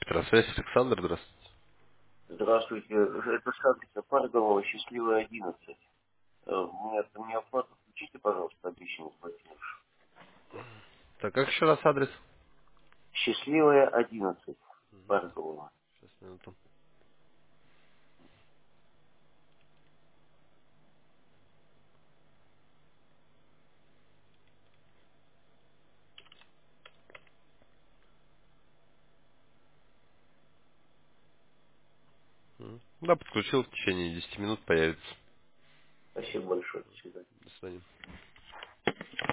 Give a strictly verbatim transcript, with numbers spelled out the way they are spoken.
Петросвязь, Александр, здравствуйте. Здравствуйте. Это с адреса Паргова, Счастливая, одиннадцать. Э, У меня там не оплата. Включите, пожалуйста, обещанный платеж. Так, как еще раз адрес? Счастливая, одиннадцать. Паргова. Сейчас, минуту. М. Да, подключил, в течение десяти минут появится. Спасибо большое. До свидания. До свидания.